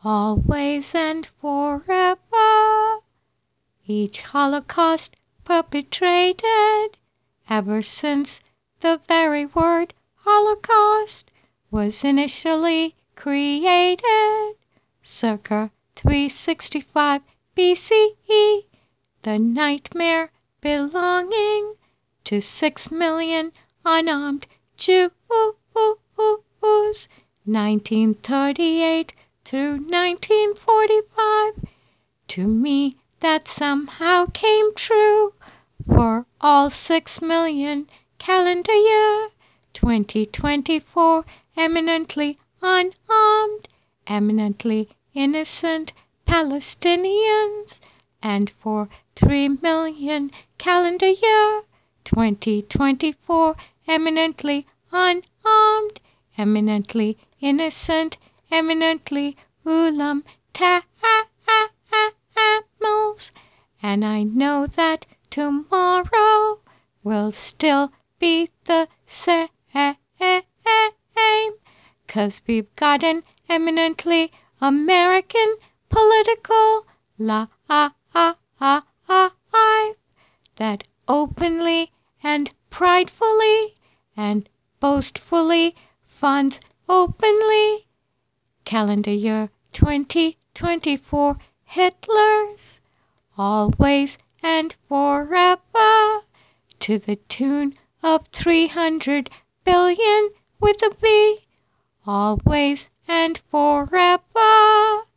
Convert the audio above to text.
always and forever. Each Holocaust perpetrated ever since the very word Holocaust was initially created, circa 365 BCE, the nightmare belonging to 6 million unarmed Jews, 1938 through 1945. To me, that somehow came true for all 6 million calendar year 2024 eminently unarmed, eminently innocent Palestinians, and for 3 million calendar year 2024 eminently unarmed, eminently innocent, eminently ulam tamils. And I know that tomorrow will still be the same, 'cause we've got an eminently American political life that openly and pridefully and boastfully funds openly calendar year 2024 Hitlers, always and forever, to the tune of 300 billion with a B, always and forever.